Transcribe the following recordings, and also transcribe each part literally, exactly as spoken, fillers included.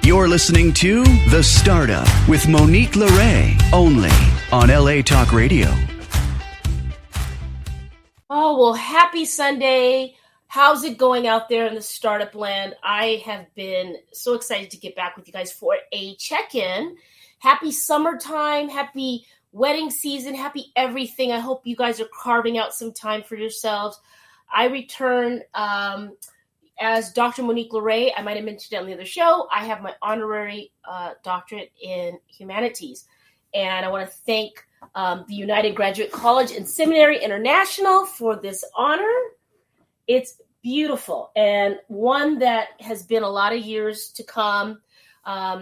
You're listening to The Startup with Monique LeRae, only on L A Talk Radio. Oh, well, happy Sunday. How's it going out there in the startup land? I have been so excited to get back with you guys for a check-in. Happy summertime, happy wedding season, happy everything. I hope you guys are carving out some time for yourselves. I return um, as Doctor Monique LeRae. I might have mentioned it on the other show. I have my honorary uh, doctorate in humanities. And I want to thank um, the United Graduate College and Seminary International for this honor. It's beautiful and one that has been a lot of years to come. Um,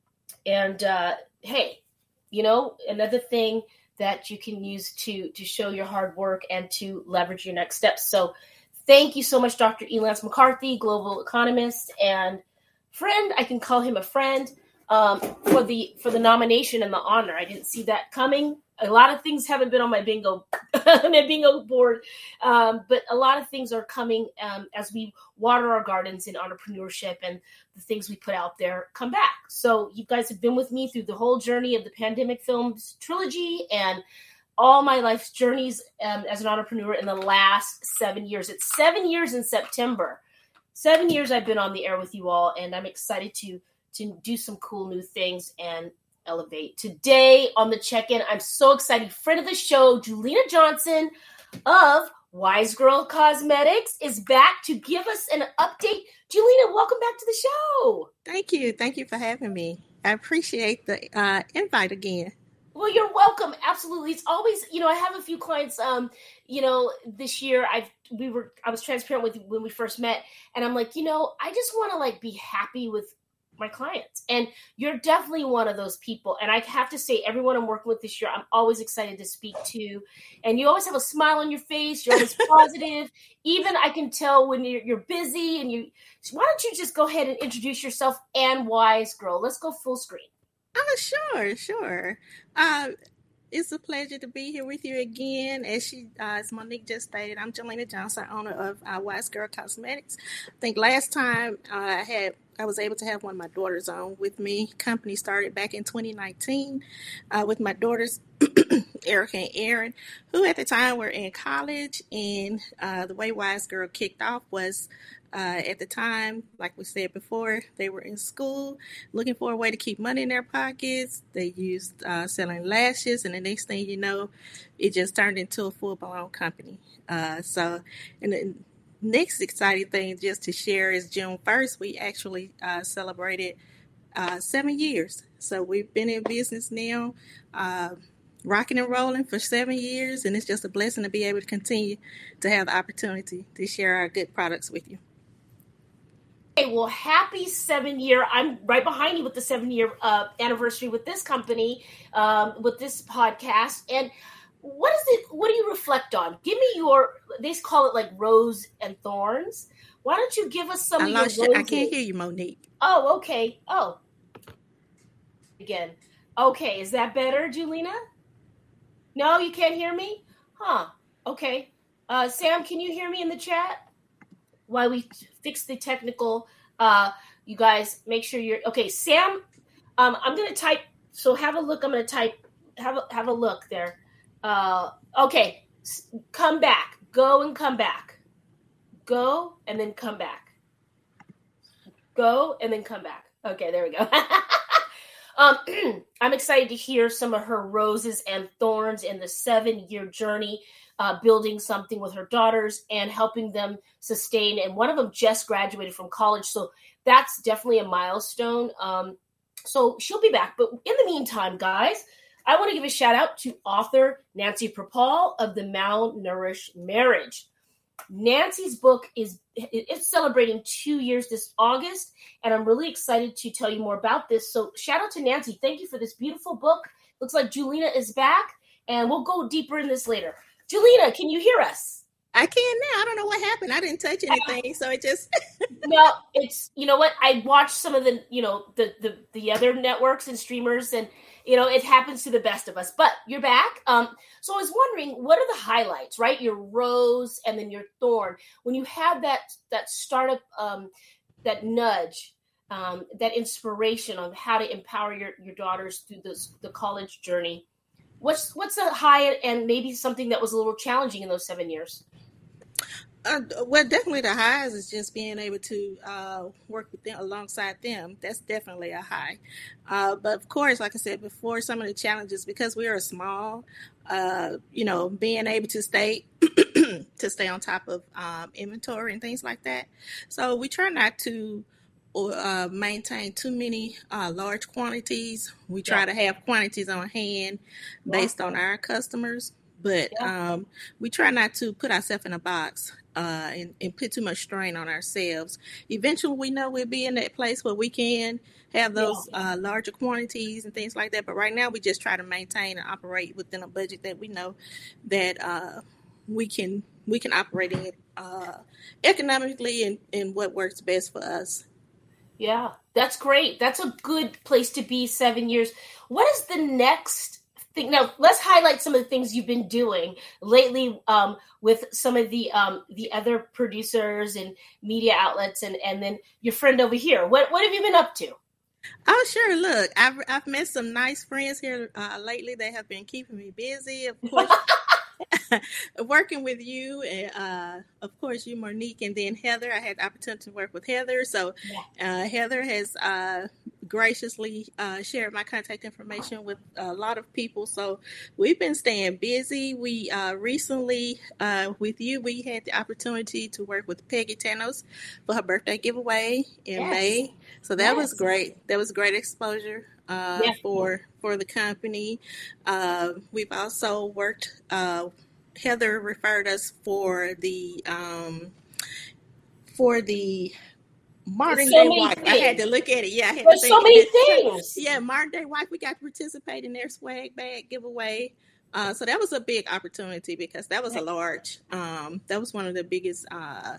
and uh, hey, you know, another thing that you can use to to show your hard work and to leverage your next steps. So thank you so much, Doctor Elance McCarthy, global economist and friend. I can call him a friend um, for the for the nomination and the honor. I didn't see that coming. A lot of things haven't been on my bingo my bingo board, um, but a lot of things are coming um, as we water our gardens in entrepreneurship and the things we put out there come back. So you guys have been with me through the whole journey of the Pandemic Films trilogy and all my life's journeys um, as an entrepreneur in the last seven years. It's seven years in September. Seven years I've been on the air with you all, and I'm excited to to do some cool new things and elevate. Today on the check-in, I'm so excited. Friend of the show, Julina Johnson of Wise Girl Cosmetics is back to give us an update. Julina, welcome back to the show. Thank you. Thank you for having me. I appreciate the uh, invite again. Well, you're welcome. Absolutely. It's always, you know, I have a few clients, um, you know, this year I've, we were, I was transparent with you when we first met, and I'm like, you know, I just want to like be happy with my clients. And you're definitely one of those people. And I have to say, everyone I'm working with this year, I'm always excited to speak to. And you always have a smile on your face. You're always positive. Even I can tell when you're, you're busy and you, so why don't you just go ahead and introduce yourself and Wise Girl? Let's go full screen. Oh, sure, sure. Uh, it's a pleasure to be here with you again. As she, uh, as Monique just stated, I'm Julina Johnson, owner of uh, Wise Girl Cosmetics. I think last time uh, I had I was able to have one of my daughters on with me. Company started back in twenty nineteen uh, with my daughters, Erica and Aaron, who at the time were in college. And uh, the way Wise Girl kicked off was uh, at the time, like we said before, they were in school looking for a way to keep money in their pockets. They used uh, selling lashes, and the next thing you know, it just turned into a full-blown company. Uh, so, and then next exciting thing just to share is June first, we actually uh, celebrated uh, seven years. So we've been in business now, uh, rocking and rolling for seven years. And it's just a blessing to be able to continue to have the opportunity to share our good products with you. Okay, well, happy seven year. I'm right behind you with the seven year uh, anniversary with this company, um, with this podcast. And What is it? What do you reflect on? Give me your, they call it like rose and thorns. Why don't you give us some I of your lost roses? you. I can't hear you, Monique. Oh, okay. Oh. Again. Okay, is that better, Julina? No, you can't hear me? Huh. Okay. Uh, Sam, can you hear me in the chat? While we fix the technical, uh, you guys make sure you're, okay, Sam, um, I'm going to type, so have a look. I'm going to type, have a, have a look there. Uh, okay, come back. Go and come back. Go and then come back. Go and then come back. Okay, there we go. um, I'm excited to hear some of her roses and thorns in the seven-year journey, uh, building something with her daughters and helping them sustain. And one of them just graduated from college, so that's definitely a milestone. Um, so she'll be back. But in the meantime, guys, I want to give a shout out to author Nancy Propal of The Malnourished Marriage. Nancy's book is it's celebrating two years this August, and I'm really excited to tell you more about this. So shout out to Nancy. Thank you for this beautiful book. Looks like Julina is back, and we'll go deeper in this later. Julina, can you hear us? I can now. I don't know what happened. I didn't touch anything, so it just no. It's you know what I watched some of the you know the the the other networks and streamers, and you know it happens to the best of us. But you're back. Um, so I was wondering, what are the highlights? Right, your rose and then your thorn. When you have that that startup, um, that nudge, um, that inspiration on how to empower your, your daughters through this, the college journey. What's what's a high and maybe something that was a little challenging in those seven years? Uh, well, definitely the highs is just being able to uh, work with them alongside them. That's definitely a high. Uh, but of course, like I said before, some of the challenges, because we are small, uh, you know, being able to stay to stay on top of um, inventory and things like that. So we try not to uh, maintain too many uh, large quantities. We try yeah. to have quantities on hand based yeah. on our customers. But yeah. um, we try not to put ourselves in a box uh, and, and put too much strain on ourselves. Eventually, we know we'll be in that place where we can have those yeah. uh, larger quantities and things like that. But right now, we just try to maintain and operate within a budget that we know that uh, we can we can operate in uh, economically and, and what works best for us. Yeah, that's great. That's a good place to be. Seven years. What is the next? Now, let's highlight some of the things you've been doing lately um, with some of the um, the other producers and media outlets, and, and then your friend over here. What what have you been up to? Oh, sure. Look, I've I've met some nice friends here uh, lately. They have been keeping me busy. Of course, working with you, and uh, of course, you, Monique, and then Heather. I had the opportunity to work with Heather. So uh, Heather has uh, graciously uh, shared my contact information with a lot of people. So we've been staying busy. We uh, recently, uh, with you, we had the opportunity to work with Peggy Tanos for her birthday giveaway in yes. May. So that yes. was great. That was great exposure uh, yes. for for the company. Uh, we've also worked. Uh, Heather referred us for the um, for the Modern so Day Wife. Things. I had to look at it. Yeah, I had There's to so many things. Yeah, Modern Day Wife. We got to participate in their swag bag giveaway. Uh, so that was a big opportunity because that was a large. Um, that was one of the biggest uh,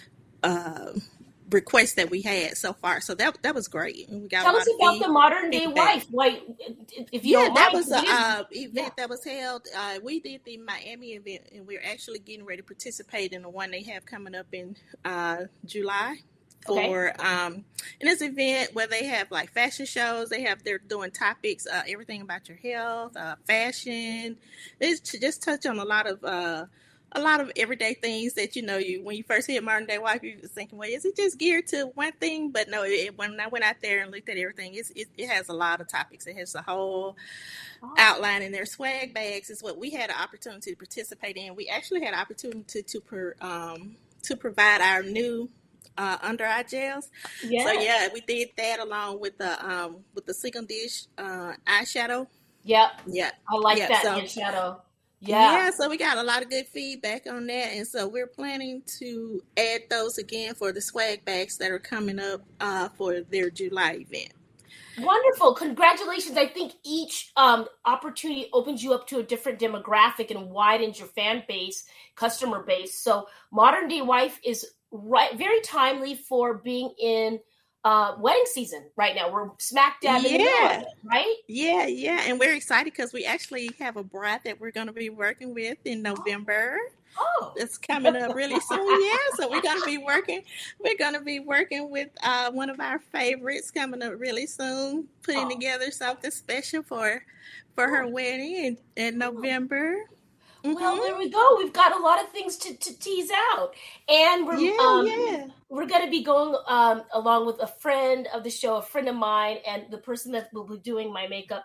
uh, requests that we had so far. So that that was great. We got Tell a us lot about of the Modern Day Wife. Like, if you yeah, don't that mind, was an uh, event yeah. that was held. Uh, we did the Miami event, and we're actually getting ready to participate in the one they have coming up in uh, July. For okay. um, in this event where they have like fashion shows, they have they're doing topics, uh, everything about your health, uh, fashion. It's to just touch on a lot of uh, a lot of everyday things that you know. You when you first hear Modern Day Wife, you was thinking, well, is it just geared to one thing? But no, it, when I went out there and looked at everything, it's, it it has a lot of topics. It has a whole oh. outline, and their swag bags is what we had an opportunity to participate in. We actually had an opportunity to per, um, to provide our new. Uh, under eye gels. Yes. So yeah, we did that along with the um with the Single Dish uh eyeshadow. Yep. Yeah. I like yep. that so, eyeshadow. Yeah. Yeah, so we got a lot of good feedback on that, and so we're planning to add those again for the swag bags that are coming up uh for their July event. Wonderful. Congratulations. I think each um, opportunity opens you up to a different demographic and widens your fan base, customer base. So Modern Day Wife is right, very timely for being in uh, wedding season right now. We're smack dab in the middle of it, right? Yeah, yeah. And we're excited because we actually have a bride that we're going to be working with in November. Oh, it's coming up really soon. Yeah, so we're gonna be working. We're gonna be working with uh, one of our favorites coming up really soon, putting oh. together something special for for her wedding in, in November. Well, mm-hmm. there we go. We've got a lot of things to, to tease out, and we're yeah, um, yeah. we're going to be going um, along with a friend of the show, a friend of mine, and the person that will be doing my makeup,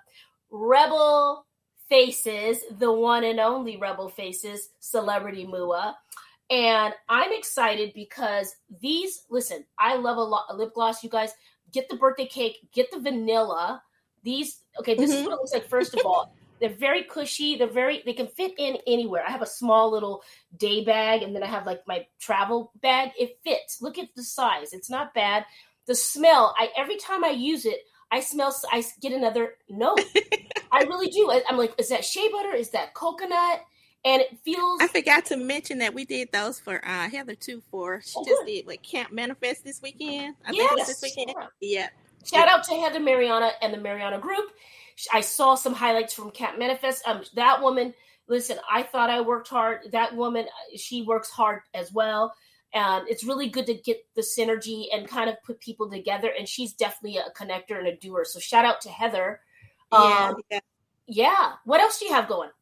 Rebel Faces, the one and only Rebel Faces, Celebrity Mua. And I'm excited because these, listen, I love a, lot, a lip gloss. You guys get the birthday cake, get the vanilla. These, okay, this mm-hmm. is what it looks like, first of all. They're very cushy. They're very, they can fit in anywhere. I have a small little day bag, and then I have like my travel bag. It fits. Look at the size. It's not bad. The smell, I every time I use it, I smell, I get another note. I really do. I, I'm like, is that shea butter? Is that coconut? And it feels. I forgot to mention that we did those for uh, Heather too. For she oh, just good. did like Camp Manifest this weekend. I yes. think it was this weekend. Yeah. Shout yeah. out to Heather Mariana and the Mariana Group. I saw some highlights from Camp Manifest. Um, that woman, listen, I thought I worked hard. That woman, she works hard as well. And it's really good to get the synergy and kind of put people together. And she's definitely a connector and a doer. So shout out to Heather. Yeah, Um, yeah. yeah. What else do you have going?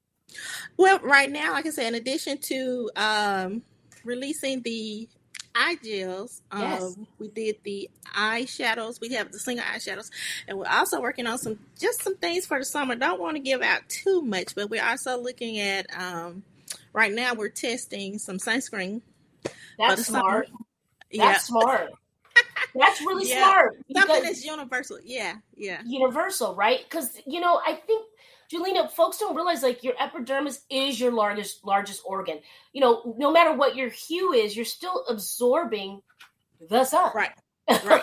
Well, right now, like I said, in addition to um, releasing the eye gels, um, Yes. we did the eyeshadows. We have the single eyeshadows, and we're also working on some just some things for the summer. Don't want to give out too much, but we're also looking at um, right now. We're testing some sunscreen. That's smart. Summer. That's Yeah. smart. That's really Yeah. smart. Something because- that's universal. Yeah, yeah. universal, right? Because, you know, I think, Julina, folks don't realize, like, your epidermis is your largest largest organ. You know, no matter what your hue is, you're still absorbing the sun. Right, right.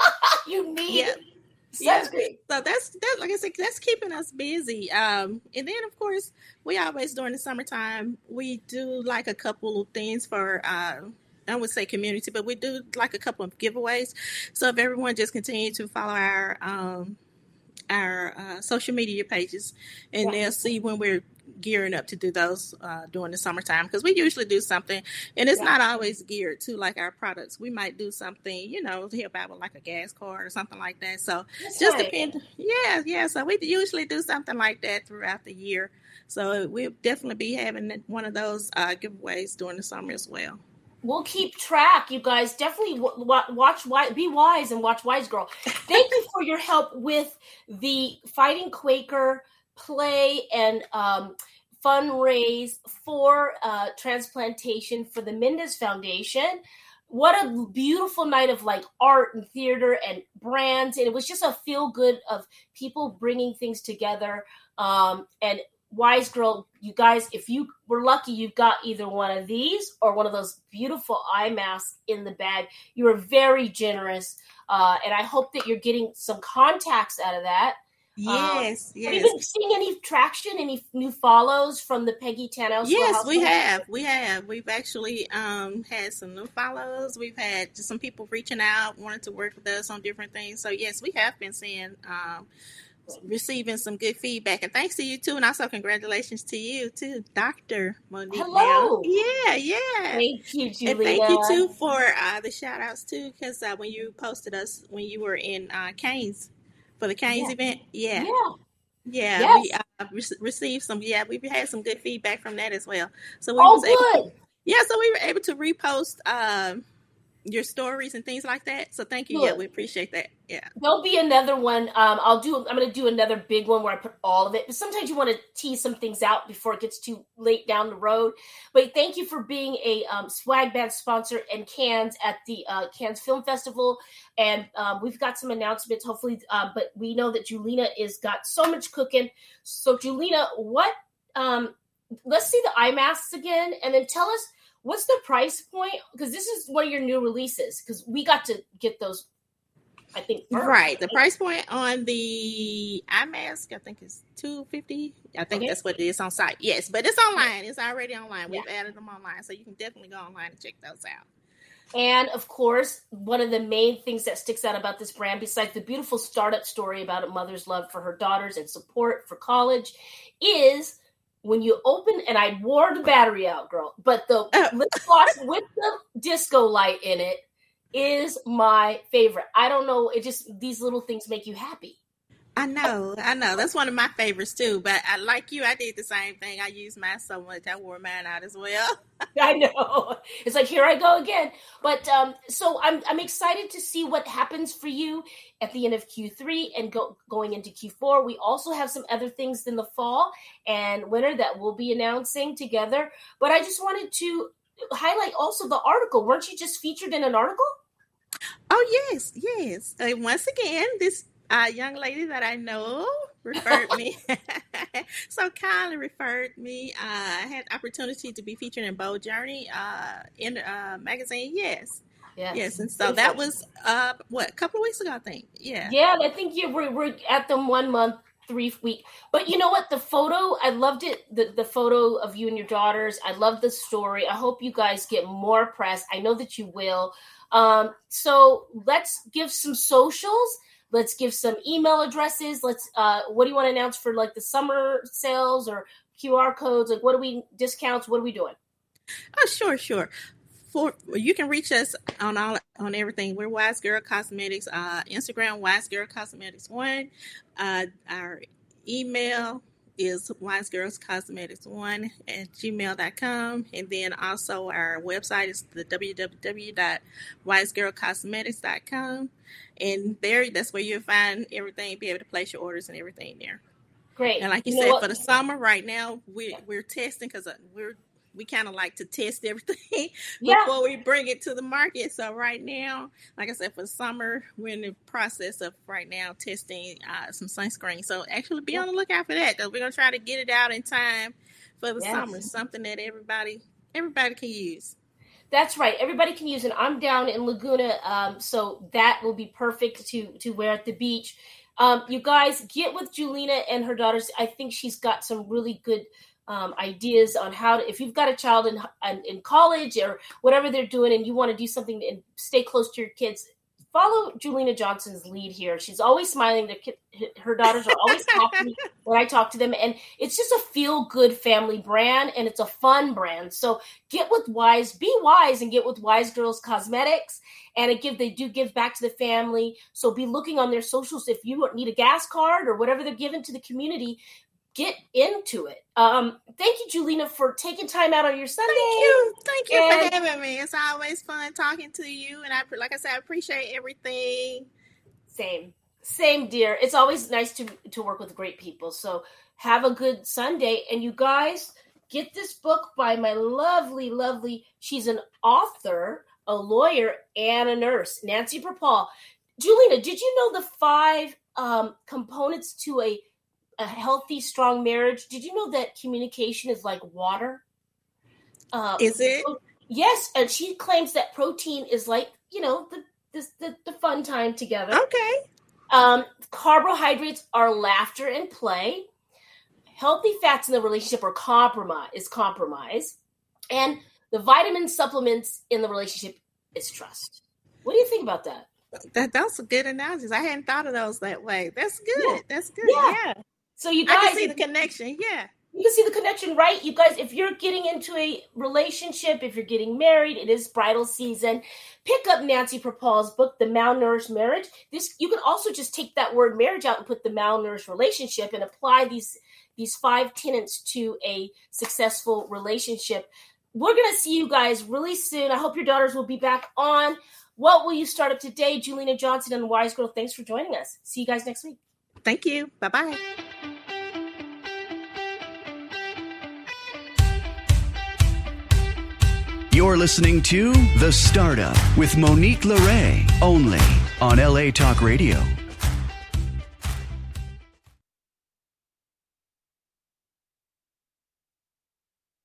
You need Yeah. Yeah. sunscreen. So that's that. Like I said, that's keeping us busy. Um, and then of course, we always during the summertime we do like a couple of things for. Uh, I would say community, but we do like a couple of giveaways. So if everyone just continue to follow our um, our uh, social media pages, and Yeah. they'll see when we're gearing up to do those uh, during the summertime, because we usually do something, and it's Yeah. not always geared to like our products. We might do something, you know, to help out with like a gas card or something like that. So That's just right. depend. Yeah, yeah. So we usually do something like that throughout the year. So we'll definitely be having one of those uh, giveaways during the summer as well. We'll keep track, you guys. Definitely w- w- watch, Wi- be wise and watch Wise Girl. Thank you for your help with the Fighting Quaker play and um, fundraise for uh, transplantation for the Mendez Foundation. What a beautiful night of like art and theater and brands. And it was just a feel good of people bringing things together. Um, and Wise Girl, you guys, if you were lucky, you got either one of these or one of those beautiful eye masks in the bag. You were very generous. Uh, and I hope that you're getting some contacts out of that. Yes, Um, Have yes. you been seeing any traction, any new follows from the Peggy Tannell? Yes, we have. We have. We've actually um, had some new follows. We've had just some people reaching out, wanting to work with us on different things. So, yes, we have been seeing, um, receiving some good feedback. And thanks to you, too. And also congratulations to you, too, Doctor Monique. Hello. Now. Yeah, yeah. Thank you, Julia. And thank you, too, for uh, the shout-outs, too, because uh, when you posted us, when you were in uh, Canes, for the Canes Yeah. event, yeah. Yeah. Yeah, Yes. we uh, re- received some. Yeah, we've had some good feedback from that as well. So we Oh, was able, good. yeah, so we were able to repost um, your stories and things like that. So thank you. Good. Yeah, we appreciate that. Yeah. There'll be another one. Um, I'll do. I'm going to do another big one where I put all of it. But sometimes you want to tease some things out before it gets too late down the road. But thank you for being a um, swag bag sponsor and Cannes at the uh, Cannes Film Festival. And um, we've got some announcements, hopefully. Uh, but we know that Julina is got so much cooking. So Julina, what? Um, let's see the eye masks again, and then tell us what's the price point, because this is one of your new releases. Because we got to get those. I think first. Right. The price point on the eye mask, I think, is two fifty. I think Okay. that's what it is on site. Yes, but it's online. It's already online. We've Yeah. added them online, so you can definitely go online and check those out. And of course, one of the main things that sticks out about this brand, besides the beautiful startup story about a mother's love for her daughters and support for college, is when you open, and I wore the battery out, girl, but the Oh. lip gloss with the disco light in it is my favorite. I don't know. It just, these little things make you happy. I know, I know. That's one of my favorites too. But I like you, I did the same thing. I used mine so much, I wore mine out as well. I know. It's like, here I go again. But um, so I'm I'm excited to see what happens for you at the end of Q three and go, going into Q four. We also have some other things in the fall and winter that we'll be announcing together. But I just wanted to highlight also the article. Weren't you just featured in an article? Oh, yes, yes. Uh, once again, this uh, young lady that I know referred me. So kindly referred me. Uh, I had opportunity to be featured in Bold Journey uh, in the uh, magazine. Yes. Yes. And so that was, uh, what, a couple of weeks ago, I think. Yeah. Yeah, I think you were, we're at them one month, three week. But you know what? The photo, I loved it. The, the photo of you and your daughters. I love the story. I hope you guys get more press. I know that you will. Um, so let's give some socials. Let's give some email addresses. Let's, uh, what do you want to announce for like the summer sales or Q R codes? Like what do we, discounts? What are we doing? Oh, sure, sure. for you can reach us on all on everything. We're Wise Girl Cosmetics. Uh, Instagram Wise Girl Cosmetics One. Uh, our email is wise girls cosmetics one at gmail dot com, and then also our website is the w w w dot wise girl cosmetics dot com, and there that's where you'll find everything, be able to place your orders and everything there. Great. And like you, you said, for the summer right now, we we're testing because we're we kind of like to test everything yeah. before we bring it to the market. So right now, like I said, for the summer, we're in the process of right now testing uh, some sunscreen. So actually be on the lookout for that, because we're going to try to get it out in time for the yes. summer, something that everybody everybody can use. That's right. Everybody can use it. I'm down in Laguna, um, so that will be perfect to, to wear at the beach. Um, you guys, get with Julina and her daughters. I think she's got some really good Um, ideas on how to, if you've got a child in in college or whatever they're doing and you want to do something and stay close to your kids, follow Julina Johnson's lead here. She's always smiling. Kid, her daughters are always happy when I talk to them. And it's just a feel-good family brand, and it's a fun brand. So get with Wise, be wise, and get with Wise Girls Cosmetics. And it give they do give back to the family. So be looking on their socials. If you need a gas card or whatever they're giving to the community, get into it. Um, thank you, Julina, for taking time out on your Sunday. Thank you. Thank you and, for having me. It's always fun talking to you. And I, like I said, I appreciate everything. Same. Same, dear. It's always nice to, to work with great people. So have a good Sunday. And you guys, get this book by my lovely, lovely, she's an author, a lawyer, and a nurse, Nancy Perpall. Julina, did you know the five um, components to a a healthy, strong marriage? Did you know that communication is like water? Uh, is it? Yes. And she claims that protein is like, you know, the the, the, the fun time together. Okay. Um, carbohydrates are laughter and play. Healthy fats in the relationship are compromise, is compromise. And the vitamin supplements in the relationship is trust. What do you think about that? That That's a good analysis. I hadn't thought of those that way. That's good. Yeah. That's good. Yeah. yeah. So you guys I can see the connection. Yeah. You can see the connection, right? You guys, if you're getting into a relationship, if you're getting married, it is bridal season. Pick up Nancy Perpall's book, The Malnourished Marriage. This you can also just take that word marriage out and put the malnourished relationship and apply these these five tenets to a successful relationship. We're going to see you guys really soon. I hope your daughters will be back on. What will you start up today? Julina Johnson and Wise Girl, thanks for joining us. See you guys next week. Thank you. Bye-bye. You're listening to The Startup with Monique LeRae, only on L A Talk Radio.